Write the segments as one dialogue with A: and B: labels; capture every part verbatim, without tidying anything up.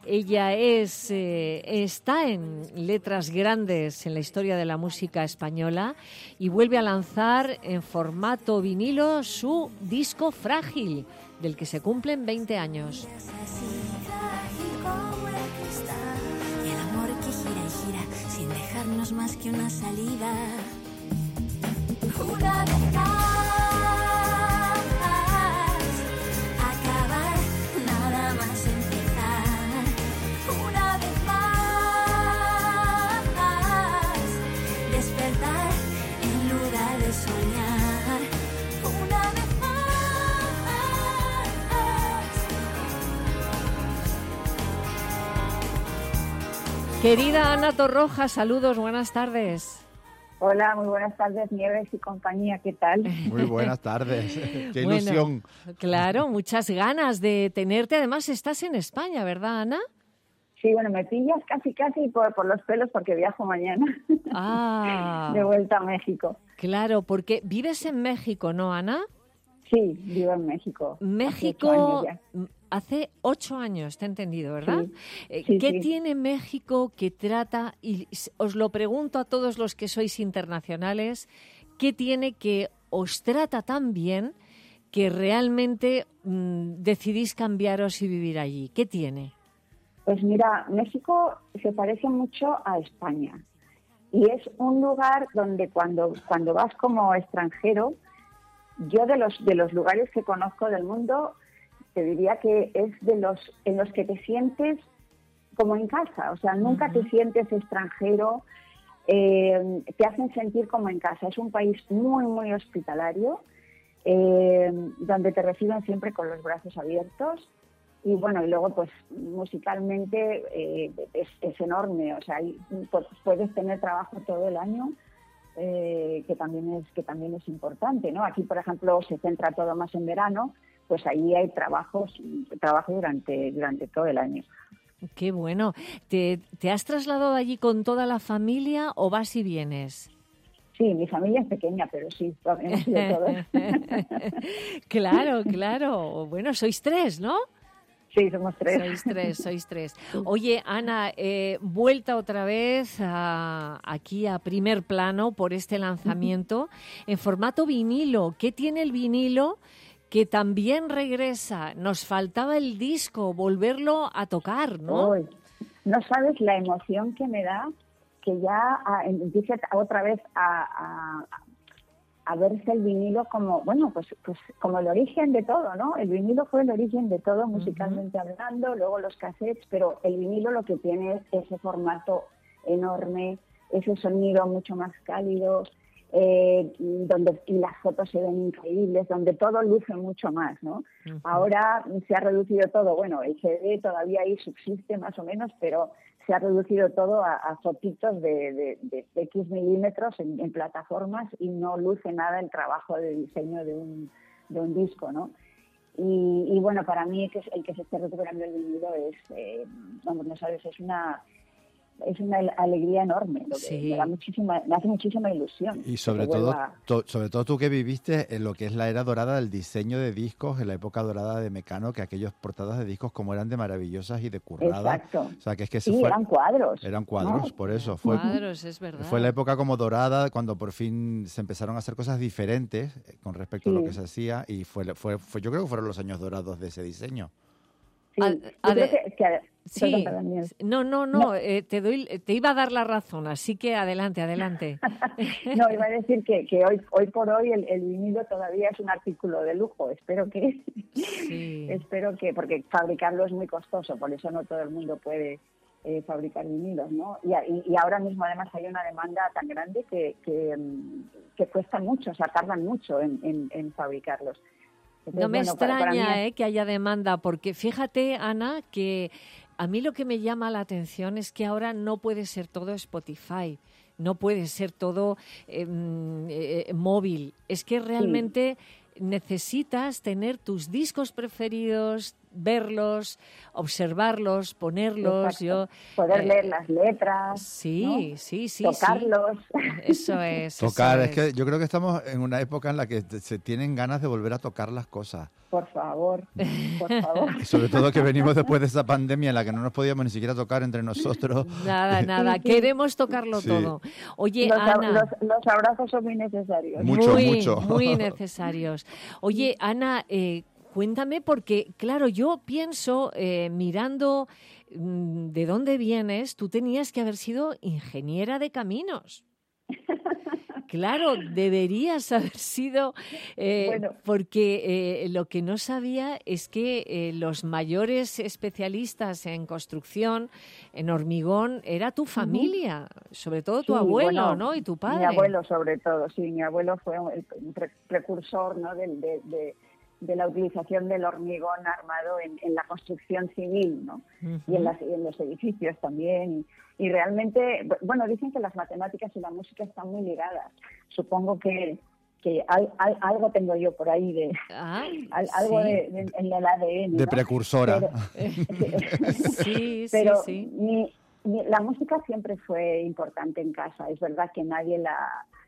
A: Ella es eh, está en letras grandes en la historia de la música española y vuelve a lanzar en formato vinilo su disco Frágil, del que se cumplen veinte años.
B: Y el amor que gira y gira sin dejarnos más que una salida. Una vez más.
A: Querida Ana Torroja, saludos, buenas tardes.
C: Hola, muy buenas tardes, Nieves y compañía, ¿qué tal?
D: Muy buenas tardes, qué
A: bueno,
D: ilusión.
A: Claro, muchas ganas de tenerte, además estás en España, ¿verdad, Ana?
C: Sí, bueno, me pillas casi, casi por, por los pelos porque viajo mañana.
A: Ah.
C: De vuelta a México.
A: Claro, porque vives en México, ¿no, Ana?
C: Sí, vivo en México.
A: México hace ocho años, te he entendido, ¿verdad?
C: Sí, sí,
A: ¿Qué
C: sí.
A: tiene México que trata, y os lo pregunto a todos los que sois internacionales, qué tiene que os trata tan bien que realmente mmm, decidís cambiaros y vivir allí? ¿Qué tiene?
C: Pues mira, México se parece mucho a España y es un lugar donde cuando, cuando vas como extranjero, yo de los de los lugares que conozco del mundo, te diría que es de los en los que te sientes como en casa, o sea, nunca uh-huh. te sientes extranjero, eh, te hacen sentir como en casa. Es un país muy, muy hospitalario, eh, donde te reciben siempre con los brazos abiertos. Y bueno, y luego pues musicalmente eh, es, es enorme, o sea, hay, pues, puedes tener trabajo todo el año. Eh, que también es que también es importante, ¿no? Aquí, por ejemplo, se centra todo más en verano, pues ahí hay trabajos trabajo durante durante todo el año.
A: Qué bueno. ¿Te, te has trasladado allí con toda la familia o vas y vienes?
C: Sí, mi familia es pequeña, pero sí, hemos ido todos.
A: Claro, claro. Bueno, sois tres, ¿no?
C: Sí, somos tres.
A: Sois tres, sois tres. Oye, Ana, eh, vuelta otra vez a, aquí a primer plano por este lanzamiento en formato vinilo. ¿Qué tiene el vinilo que también regresa? Nos faltaba el disco, volverlo a tocar, ¿no?
C: Uy, no sabes la emoción que me da que ya a, empiece otra vez a... a a verse el vinilo como, bueno, pues pues como el origen de todo, ¿no? El vinilo fue el origen de todo, musicalmente uh-huh. hablando, luego los cassettes, pero el vinilo lo que tiene es ese formato enorme, ese sonido mucho más cálido, eh, donde y las fotos se ven increíbles, donde todo luce mucho más, ¿no? Uh-huh. Ahora se ha reducido todo, bueno, el C D todavía ahí subsiste más o menos, pero se ha reducido todo a, a fotitos de, de, de, de X milímetros en, en plataformas y no luce nada el trabajo de diseño de un, de un disco, ¿no? Y, y bueno, para mí que el que se esté recuperando el vinilo es, eh, vamos, no sabes, es una... es una alegría enorme, lo que
A: sí.
C: me da muchísima, me hace muchísima ilusión.
D: Y sobre todo, a... to, sobre todo tú que viviste en lo que es la era dorada del diseño de discos, en la época dorada de Mecano, que aquellas portadas de discos como eran de maravillosas y de curradas.
C: Exacto.
D: O sea, que es que
C: sí,
D: fue,
C: eran cuadros.
D: Eran cuadros, ¿no? Por eso. Fue,
A: cuadros, es verdad.
D: Fue la época como dorada, cuando por fin se empezaron a hacer cosas diferentes con respecto sí. a lo que se hacía, y fue, fue, fue yo creo que fueron los años dorados de ese diseño.
C: Sí,
A: a, a
C: yo creo que, que
A: Sí,
C: perdón, perdón,
A: no, no, no, no. Eh, te doy, te iba a dar la razón, así que adelante, adelante.
C: No, iba a decir que, que hoy, hoy por hoy el, el vinilo todavía es un artículo de lujo. Espero que,
A: sí.
C: espero que, porque fabricarlo es muy costoso, por eso no todo el mundo puede eh, fabricar vinilos, ¿no? Y, y, y ahora mismo además hay una demanda tan grande que, que, que cuesta mucho, o sea, tardan mucho en, en, en fabricarlos.
A: Entonces, no me bueno, extraña para, para es... eh, que haya demanda, porque fíjate, Ana, que a mí lo que me llama la atención es que ahora no puede ser todo Spotify, no puede ser todo eh, eh, móvil. Es que realmente sí. necesitas tener tus discos preferidos, verlos, observarlos, ponerlos. Yo,
C: Poder
A: eh,
C: leer las letras.
A: Sí,
C: ¿no?
A: sí, sí.
C: Tocarlos.
A: Sí. Eso es.
D: Tocar,
A: eso
D: es que yo creo que estamos en una época en la que se tienen ganas de volver a tocar las cosas.
C: Por favor, por favor.
D: Y sobre todo que venimos después de esa pandemia en la que no nos podíamos ni siquiera tocar entre nosotros.
A: Nada, nada.
C: Sí, sí.
A: Queremos tocarlo
D: Sí.
A: todo. Oye,
C: Los,
A: Ana.
C: los, los abrazos son muy necesarios.
D: Mucho,
A: muy,
D: mucho.
A: muy necesarios. Oye, Ana, eh, cuéntame porque, claro, yo pienso, eh, mirando mm, de dónde vienes, tú tenías que haber sido ingeniera de caminos. Claro, deberías haber sido, eh,
C: Bueno.
A: porque eh, lo que no sabía es que eh, los mayores especialistas en construcción, en hormigón, era tu familia, sobre todo tu
C: Sí,
A: abuelo,
C: bueno,
A: ¿no? Y tu padre.
C: Mi abuelo sobre todo, sí, mi abuelo fue un- el pre- precursor, ¿no? del- de, de- de la utilización del hormigón armado en, en la construcción civil, ¿no?
A: Ujú.
C: Y en, las- y en los edificios también. Y, y realmente, bueno, dicen que las matemáticas y la música están muy ligadas. Supongo que, que al- al- algo tengo yo por ahí de
A: Ah,
C: al- algo
A: sí.
C: de, de- en el A D N,
D: De
C: ¿no?
D: precursora.
C: Pero-
A: Sí,
C: pero
A: sí, sí.
C: mi- mi- la música siempre fue importante en casa. Es verdad que nadie la,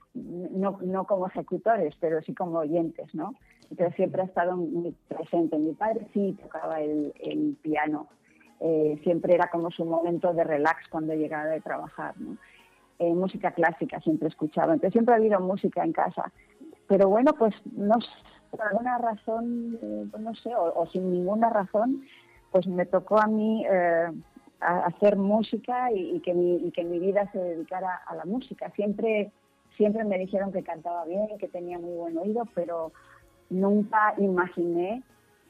C: no, no como ejecutores, pero sí como oyentes, ¿no? Entonces siempre ha estado muy presente. Mi padre sí tocaba el, el piano. Eh, siempre era como su momento de relax cuando llegaba de trabajar, ¿no? Eh, música clásica siempre escuchaba. Entonces siempre ha habido música en casa. Pero bueno, pues no sé, por alguna razón, eh, pues no sé, o, o sin ninguna razón, pues me tocó a mí eh, a hacer música y, y que mi, y que mi vida se dedicara a la música. Siempre, siempre me dijeron que cantaba bien, que tenía muy buen oído, pero nunca imaginé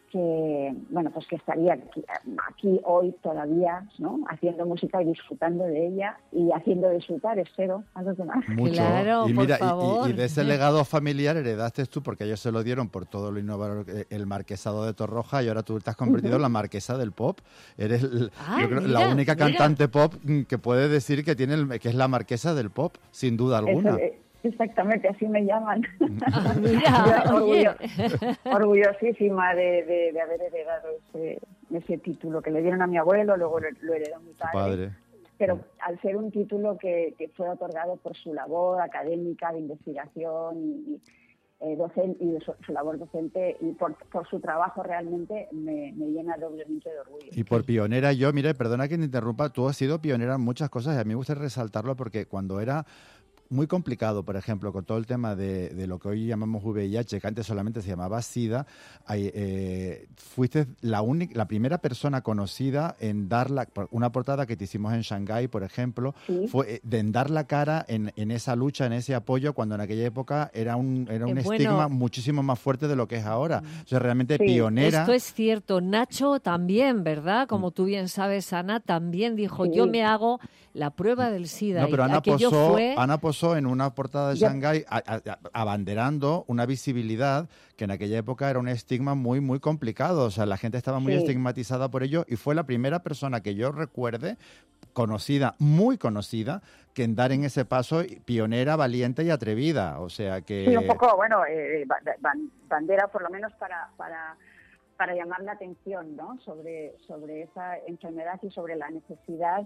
C: que, bueno, pues que estaría aquí, aquí hoy todavía, ¿no? Haciendo música y disfrutando de ella y haciendo disfrutar, espero, a los demás.
D: Mucho.
A: Claro,
D: y
A: por
D: mira, y-
A: favor.
D: Y, y de ese legado familiar heredaste tú, porque ellos se lo dieron por todo lo innovador, eh, el marquesado de Torroja, y ahora tú te has convertido en la marquesa del pop. Eres el-
A: Ah,
D: yo creo,
A: mira,
D: la única
A: mira.
D: cantante pop mm, que puede decir que tiene el- que es la marquesa del pop, sin duda alguna.
C: Eso, eh, exactamente, así me llaman.
A: Ah, mira,
C: Yo,
A: oye.
C: orgullo- orgullosísima de, de- de haber heredado ese, ese título que le dieron a mi abuelo, luego lo, lo heredó mi
D: Tu
C: padre.
D: padre.
C: Pero al ser un título que, que fue otorgado por su labor académica de investigación y, y, eh, docente, y de su, su labor docente y por, por su trabajo realmente me, me llena doblemente de orgullo.
D: Y por pionera yo, mire, perdona que te interrumpa, tú has sido pionera en muchas cosas y a mí me gusta resaltarlo porque cuando era muy complicado, por ejemplo, con todo el tema de, de lo que hoy llamamos V I H, que antes solamente se llamaba SIDA, hay, eh, fuiste la única, la primera persona conocida en dar la, una portada que te hicimos en Shanghái, por ejemplo,
C: Sí.
D: fue eh, de en dar la cara en, en esa lucha, en ese apoyo, cuando en aquella época era un, era un
A: Eh, bueno.
D: estigma muchísimo más fuerte de lo que es ahora. O sea, realmente
C: Sí,
D: pionera.
A: Esto es cierto. Nacho también, ¿verdad? Como tú bien sabes, Ana también dijo,
C: Sí.
A: yo me hago la prueba del SIDA.
D: No, pero
A: Y
D: Ana
A: aquello
D: posó,
A: fue...
D: Ana posó en una portada de
C: Ya.
D: Shanghái a- a- a- abanderando una visibilidad que en aquella época era un estigma muy, muy complicado. O sea, la gente estaba muy
C: Sí.
D: estigmatizada por ello y fue la primera persona que yo recuerde, conocida, muy conocida, que en dar en ese paso, pionera, valiente y atrevida. O sea que...
C: Sí, un poco, bueno, eh, ba- ban- bandera por lo menos para, para, para llamar la atención, ¿no? Sobre, sobre esa enfermedad y sobre la necesidad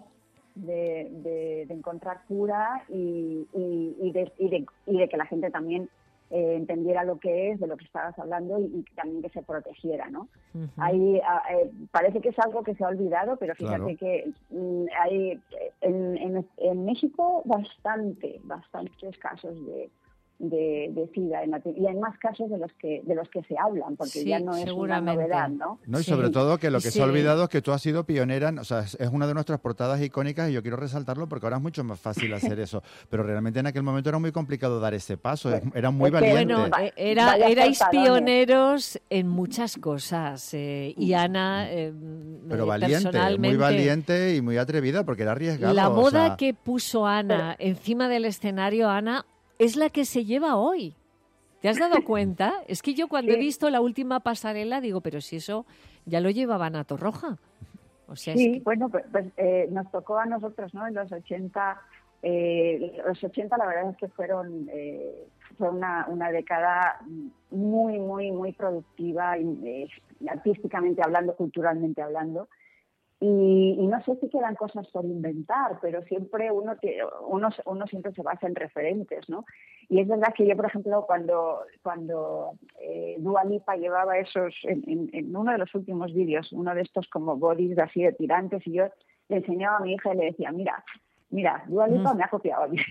C: de, de, de encontrar cura y, y, y, de, y, de, y de que la gente también eh, entendiera lo que es, de lo que estabas hablando y, y también que se protegiera, ¿no?
A: Ujú.
C: Hay, a- eh, parece que es algo que se ha olvidado, pero fíjate
D: Claro.
C: que mm, hay eh, en, en, en México bastante, bastantes casos de, de, de SIDA en la- y hay más casos de los que de los que se hablan, porque
A: Sí,
C: ya no es una
A: seguramente.
C: novedad, ¿no?
D: No, y
A: Sí.
D: sobre todo que lo que
A: Sí.
D: se ha olvidado es que tú has sido pionera, en- o sea, es es una de nuestras portadas icónicas y yo quiero resaltarlo porque ahora es mucho más fácil hacer eso, pero realmente en aquel momento era muy complicado dar ese paso, es- era muy
C: es que,
D: valiente.
A: Bueno,
C: Va-
A: eh, era,
C: vaya
A: erais
C: portadones.
A: pioneros en muchas cosas. eh, y Ana, eh,
D: Pero
A: eh,
D: valiente, muy
A: personalmente,
D: valiente y muy atrevida porque era arriesgado.
A: la
D: o
A: boda
D: sea,
A: que puso Ana encima del escenario, Ana, es la que se lleva hoy. ¿Te has dado cuenta? Es que yo cuando he
C: Sí.
A: visto la última pasarela digo, pero si eso ya lo llevaba Ana Torroja. O sea, es
C: Sí,
A: que-
C: bueno, pues, pues, eh, nos tocó a nosotros, ¿no? En los ochenta Eh, los ochenta la verdad es que fueron eh, fue una, una década muy, muy, muy productiva, eh, artísticamente hablando, culturalmente hablando. Y, y no sé si quedan cosas por inventar, pero siempre uno, uno, uno siempre se basa en referentes, ¿no? Y es verdad que yo, por ejemplo, cuando, cuando eh, Dua Lipa llevaba esos, en, en, en uno de los últimos vídeos, uno de estos como bodies así de tirantes, y yo le enseñaba a mi hija y le decía, mira, mira, Dua Lipa me ha copiado a mí.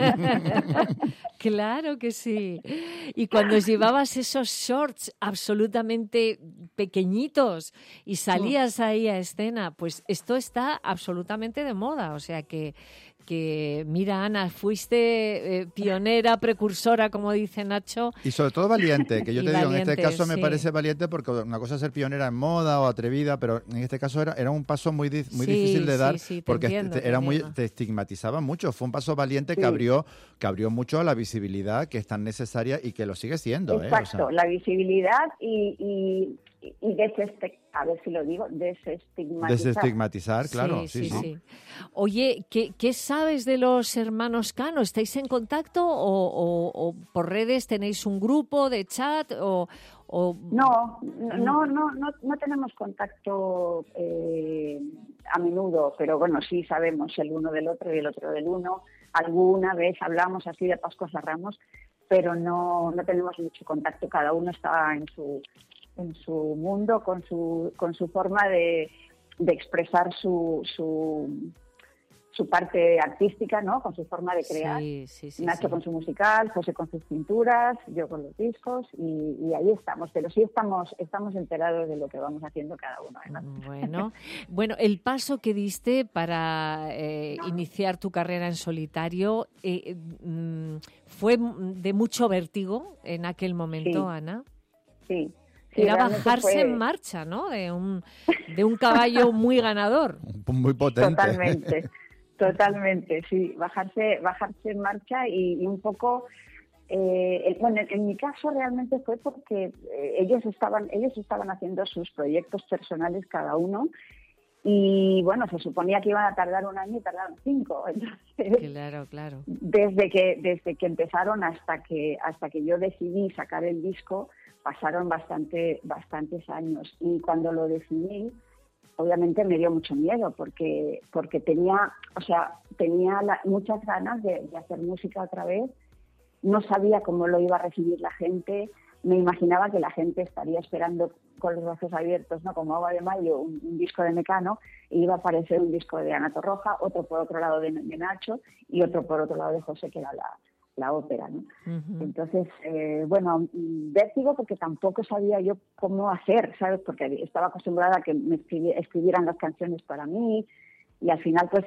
A: Claro que sí. Y cuando llevabas esos shorts absolutamente pequeñitos y salías ahí a escena, pues esto está absolutamente de moda. O sea que, que mira, Ana, fuiste eh, pionera, precursora, como dice Nacho.
D: Y sobre todo valiente, que yo
A: Y
D: te
A: valiente,
D: digo, en este caso me
A: sí.
D: parece valiente porque una cosa es ser pionera en moda o atrevida, pero en este caso era, era un paso muy, di- muy
A: Sí,
D: difícil de dar
A: sí, sí, te
D: porque
A: entiendo,
D: te,
A: te
D: era muy,
A: entiendo.
D: te estigmatizaba mucho. Fue un paso valiente
C: Sí.
D: que abrió que abrió mucho a la visibilidad que es tan necesaria y que lo sigue siendo.
C: Exacto,
D: ¿eh? O sea,
C: la visibilidad y, y, y deseste- a ver si lo digo, desestigmatizar.
D: desestigmatizar, claro, sí,
A: sí,
D: sí.
A: sí. Oye, ¿qué, ¿qué sabes de los hermanos Cano? ¿Estáis en contacto o, o- o por redes tenéis un grupo de chat o...? o...
C: No, no, no, no, no tenemos contacto eh, a menudo, pero bueno, sí sabemos el uno del otro y el otro del uno. Alguna vez hablamos así de Pascuas a Ramos, pero no, no tenemos mucho contacto. Cada uno está en su en su mundo, con su con su forma de, de expresar su, su su parte artística, ¿no? Con su forma de crear.
A: Sí, sí, sí,
C: Nacho
A: sí.
C: con su musical, José con sus pinturas, yo con los discos y, y ahí estamos. Pero sí estamos estamos enterados de lo que vamos haciendo cada uno, además.
A: Bueno, bueno, el paso que diste para eh, iniciar tu carrera en solitario eh, mm, fue de mucho vértigo en aquel momento,
C: Sí.
A: Ana.
C: Sí. sí,
A: Era
C: realmente
A: bajarse
C: fue-
A: en marcha, ¿no? De un, de un caballo muy ganador.
D: Muy potente.
C: Totalmente, totalmente, sí. Bajarse, bajarse en marcha y, y un poco, eh, el- bueno, en, en mi caso realmente fue porque eh, ellos estaban, ellos estaban haciendo sus proyectos personales cada uno y bueno, se suponía que iban a tardar un año y tardaron cinco. Entonces,
A: Claro, claro.
C: desde que desde que empezaron hasta que hasta que yo decidí sacar el disco pasaron bastante bastantes años y cuando lo decidí obviamente me dio mucho miedo porque porque tenía o sea tenía la- muchas ganas de, de hacer música otra vez. No sabía cómo lo iba a recibir la gente. Me imaginaba que la gente estaría esperando con los brazos abiertos, ¿no? Como agua de mayo, un, un disco de Mecano, y iba a aparecer un disco de Ana Torroja, otro por otro lado de, de Nacho y otro por otro lado de José, que era la, la ópera, ¿no?
A: Ujú.
C: Entonces, eh, bueno, vértigo porque tampoco sabía yo cómo hacer, ¿sabes? Porque estaba acostumbrada a que me escribi- escribieran las canciones para mí y al final, pues,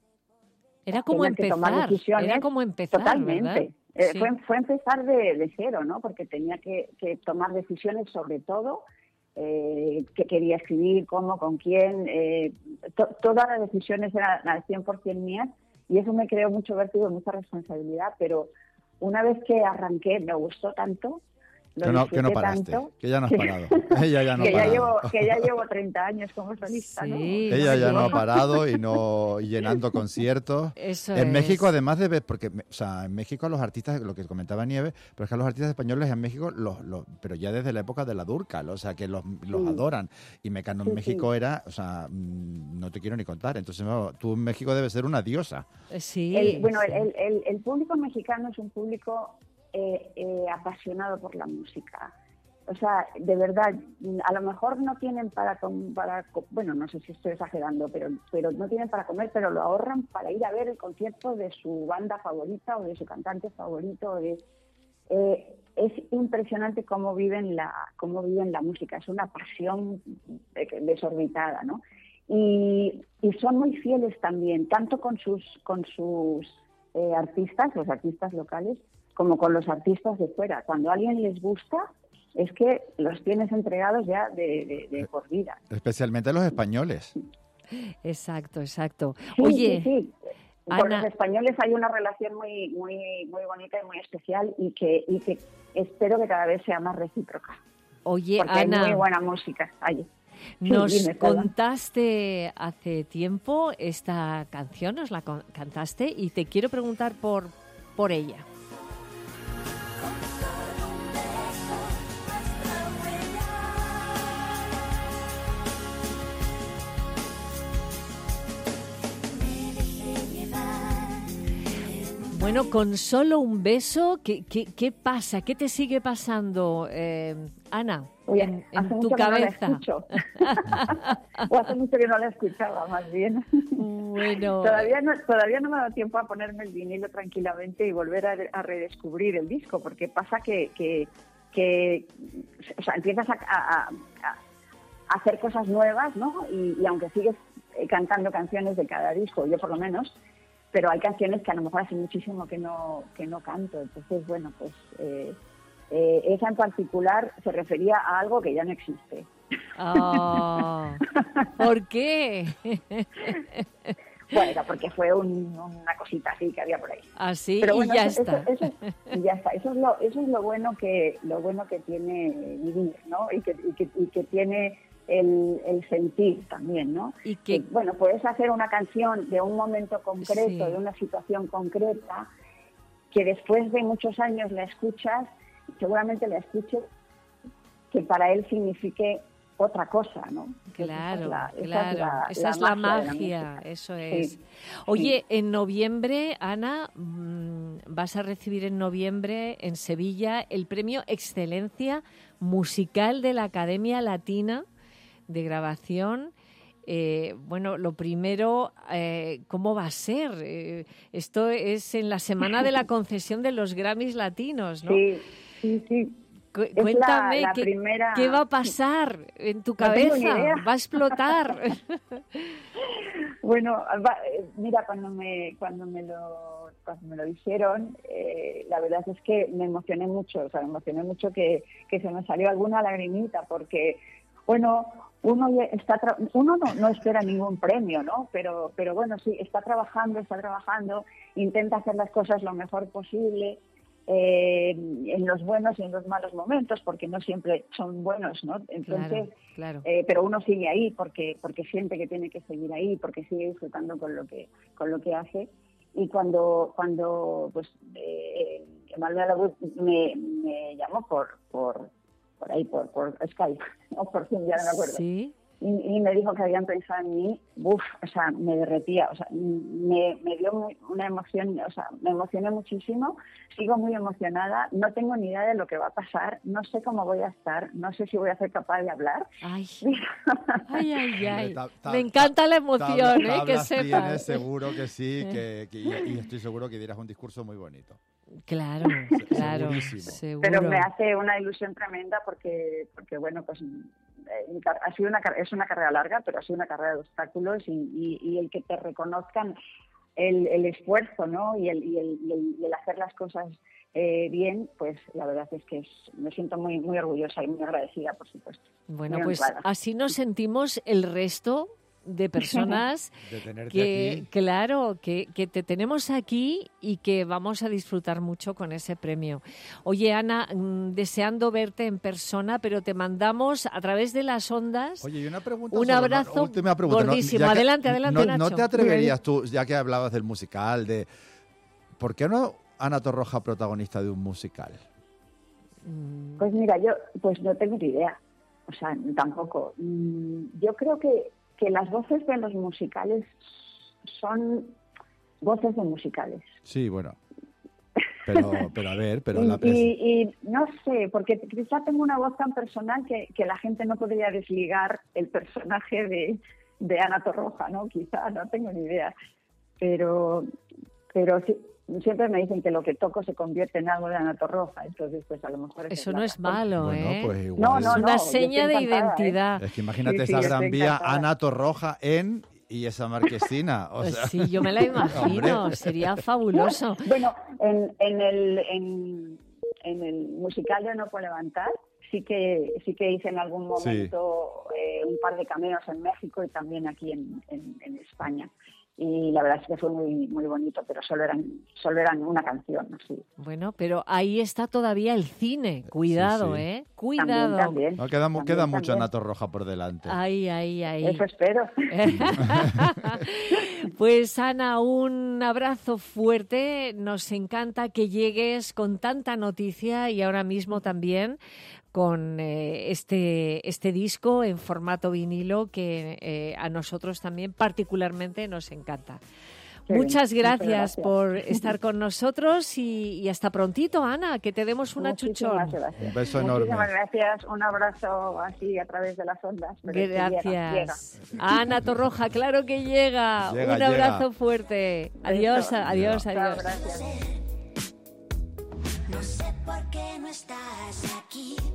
A: Era como
C: tener que tomar
A: empezar,
C: decisiones.
A: era como empezar,
C: Totalmente.
A: ¿verdad?
C: Eh,
A: Sí.
C: fue, fue empezar de, de cero, ¿no? Porque tenía que, que tomar decisiones sobre todo, eh, qué quería escribir, cómo, con quién. Eh, to- todas las decisiones eran al cien por ciento mías y eso me creó mucho vértigo y mucha responsabilidad, pero una vez que arranqué me gustó tanto, lo
D: Que no, que no
C: disfruté
D: paraste,
C: tanto,
D: que ya no has parado. Ella ya no ha
C: que, ya
D: parado.
C: llevo, que ya llevo treinta años como solista, ¿no?
A: Sí,
C: O sea,
D: Ella
A: sí.
D: ya no ha parado y no y llenando conciertos.
A: Eso
D: En
A: es.
D: México, además de ver, porque o sea, en México los artistas, lo que comentaba Nieves, pero es que los artistas españoles en México, los, los, pero ya desde la época de la Dúrcal, o sea, que los, los
C: Sí.
D: adoran. Y Mecano en
C: Sí,
D: México
C: sí.
D: era, o sea, mm, no te quiero ni contar. Entonces, no, tú en México debes ser una diosa.
A: Sí,
C: El, bueno,
A: sí.
C: el, el, el público mexicano es un público eh, eh, apasionado por la música. O sea, de verdad, a lo mejor no tienen para, com- para co- bueno, no sé si estoy exagerando, pero, pero no tienen para comer, pero lo ahorran para ir a ver el concierto de su banda favorita o de su cantante favorito. o de, eh, es impresionante cómo viven la, cómo viven la música. Es una pasión eh, desorbitada, ¿no? Y, y son muy fieles también, tanto con sus, con sus eh, artistas, los artistas locales, como con los artistas de fuera. Cuando a alguien les gusta, es que los tienes entregados ya de, de, de por vida.
D: Especialmente los españoles.
A: Exacto, exacto.
C: Sí,
A: Oye,
C: sí, sí. Con
A: Ana-
C: los españoles hay una relación muy, muy, muy bonita y muy especial y que, y que espero que cada vez sea más recíproca.
A: oye,
C: Porque hay muy
A: Ana,
C: buena música allí.
A: Nos
C: dime, Carla.
A: contaste hace tiempo esta canción, nos la con- cantaste y te quiero preguntar por, por ella. Bueno, con solo un beso, ¿qué, qué, qué pasa? ¿Qué te sigue pasando, eh, Ana,
C: Oye,
A: en, en
C: hace
A: tu
C: mucho que no la
A: cabeza?
C: escucho. O hace mucho que no la escuchaba, más bien.
A: Bueno,
C: Todavía no, todavía no me ha dado tiempo a ponerme el vinilo tranquilamente y volver a, a redescubrir el disco, porque pasa que, que, que o sea, empiezas a, a, a- a hacer cosas nuevas, ¿no? Y, y aunque sigues eh, cantando canciones de cada disco, yo por lo menos, pero hay canciones que a lo mejor hace muchísimo que no que no canto. Entonces, bueno, pues eh, eh, esa en particular se refería a algo que ya no existe.
A: oh, ¿por qué?
C: Bueno, porque fue un- una cosita así que había por ahí.
A: Así
C: Pero
A: y
C: bueno,
A: ya
C: eso,
A: está.
C: Eso, eso- y ya está. Eso es lo, eso es lo bueno que lo bueno que tiene vivir, ¿no? Y que, y que, y que tiene el, el sentir también, ¿no?
A: Y que-
C: Que, bueno, puedes hacer una canción de un momento concreto,
A: Sí.
C: de una situación concreta, que después de muchos años la escuchas, seguramente la escuches, que para él signifique otra cosa, ¿no?
A: Claro,
C: Esa es la- esa
A: claro.
C: es la-
A: Esa
C: la
A: es la
C: magia de la
A: magia,
C: música.
A: eso
C: Sí,
A: es. Oye,
C: sí.
A: en noviembre, Ana, mm, vas a recibir en noviembre en Sevilla el premio Excelencia Musical de la Academia Latina de Grabación. Eh, bueno, lo primero, eh, ¿cómo va a ser? Eh, esto es en la semana de la concesión de los Grammys latinos, ¿no?
C: Sí, sí, sí.
A: Cu-
C: Es la-
A: Cuéntame,
C: la
A: ¿qué,
C: primera-
A: qué va a pasar en tu
C: No tengo ni
A: cabeza?
C: idea.
A: ¿Va a explotar?
C: Bueno, va- eh, mira, cuando me cuando me lo cuando me lo dijeron, eh, la verdad es que me emocioné mucho, o sea, me emocioné mucho que, que se me salió alguna lagrimita, porque, bueno, uno ya está tra- uno no, no espera ningún premio, ¿no? Pero pero bueno, sí, está trabajando, está trabajando, intenta hacer las cosas lo mejor posible. Eh, en los buenos y en los malos momentos, porque no siempre son buenos, ¿no? Entonces,
A: claro.
C: eh, pero uno sigue ahí porque porque siente que tiene que seguir ahí, porque sigue disfrutando con lo que con lo que hace. Y cuando cuando pues eh, Emanuel Abud me, me llamó por por por ahí por por Skype o por fin, ya no me acuerdo.
A: Sí.
C: Y, y me dijo que habían pensado en mí, uf, o sea, me derretía, o sea, me, me dio muy, una emoción, o sea, me emocioné muchísimo, sigo muy emocionada, no tengo ni idea de lo que va a pasar, no sé cómo voy a estar, no sé si voy a ser capaz de hablar.
A: Ay, ay, ay, ay.
D: Ta- ta-
A: Me encanta la emoción,
D: tabla-
A: ¿eh? Que
D: tablas tienes,
A: sepas.
D: seguro que sí, que, que- y, y estoy seguro que dirás un discurso muy bonito.
A: Claro, claro,
D: Segurísimo.
A: seguro.
C: Pero me hace una ilusión tremenda porque, porque bueno, pues eh, mi car- ha sido una, car- es una carrera larga, pero ha sido una carrera de obstáculos y, y, y el que te reconozcan el, el esfuerzo, ¿no? Y el, y el, y el, y el hacer las cosas eh, bien, pues la verdad es que es, me siento muy, muy orgullosa y muy agradecida, por supuesto.
A: Bueno,
C: Muy
A: pues
C: honrada.
A: así nos sentimos el resto de personas
D: De tenerte
A: que,
D: aquí.
A: claro, que, que te tenemos aquí y que vamos a disfrutar mucho con ese premio. Oye, Ana, mm, deseando verte en persona, pero te mandamos a través de las ondas.
D: Oye, y una pregunta
A: Un
D: solo, no,
A: abrazo
D: última pregunta, no,
A: gordísimo.
D: ya que-
A: Adelante, adelante,
D: no,
A: Nacho.
D: ¿No te atreverías tú, ya que hablabas del musical, de por qué no Ana Torroja protagonista de un musical?
A: Mm,
C: Pues mira, yo pues no tengo ni idea, o sea, tampoco. Mm, Yo creo que, que las voces de los musicales son voces de musicales.
D: Sí, bueno. Pero, pero a ver, pero
C: y,
D: la pres-
C: y, y no sé, porque quizá tengo una voz tan personal que, que la gente no podría desligar el personaje de, de Ana Torroja, ¿no? Quizá, no tengo ni idea. Pero, pero sí, siempre me dicen que lo que toco se convierte en algo de Ana Torroja, entonces pues a lo mejor esa
A: Eso
C: la
A: no es
C: razón.
A: malo,
D: bueno,
A: ¿eh?
D: pues igual.
C: No,
A: es
C: no,
A: una
C: yo
A: seña
C: estoy
A: de
C: encantada, ¿eh?
A: identidad.
D: Es que imagínate
C: Sí, sí,
D: esa
C: estoy
D: gran vía,
C: encantada.
D: Ana Torroja en y esa marquesina. O
A: Pues
D: sea,
A: sí, yo me la imagino,
D: Hombre.
A: sería fabuloso.
C: Bueno, en, en, el, en, en el musical de No Puedo Levantar sí que sí que hice en algún momento eh, un par de cameos en México y también aquí en, en, en España. y la verdad es que fue muy muy bonito, pero solo eran solo eran una canción, así.
A: Bueno, pero ahí está todavía el cine, cuidado,
D: Sí, sí.
A: ¿eh? Cuidado.
C: También, también,
D: No, queda, mu-
C: también,
D: queda mucho
C: también.
D: Ana Torroja por delante.
A: Ahí, ahí, ahí.
C: Eso espero.
A: Pues Ana, un abrazo fuerte. Nos encanta que llegues con tanta noticia y ahora mismo también con eh, este, este disco en formato vinilo que eh, a nosotros también particularmente nos encanta.
C: Qué
A: Muchas
C: bien, muchas
A: gracias,
C: gracias.
A: por estar con nosotros y, y hasta prontito, Ana, que te demos una
C: Muchísimas
A: chuchón.
C: gracias.
D: Un beso enorme.
C: Muchísimas gracias, un abrazo así a través de las ondas. pero es que llega,
A: Gracias.
C: llega.
A: Ana Torroja, claro que llega.
D: Llega,
A: Un abrazo
D: llega.
A: fuerte. Adiós,
C: Beso.
A: adiós,
C: Chao,
A: adiós.
C: gracias.
B: No sé por qué no estás aquí.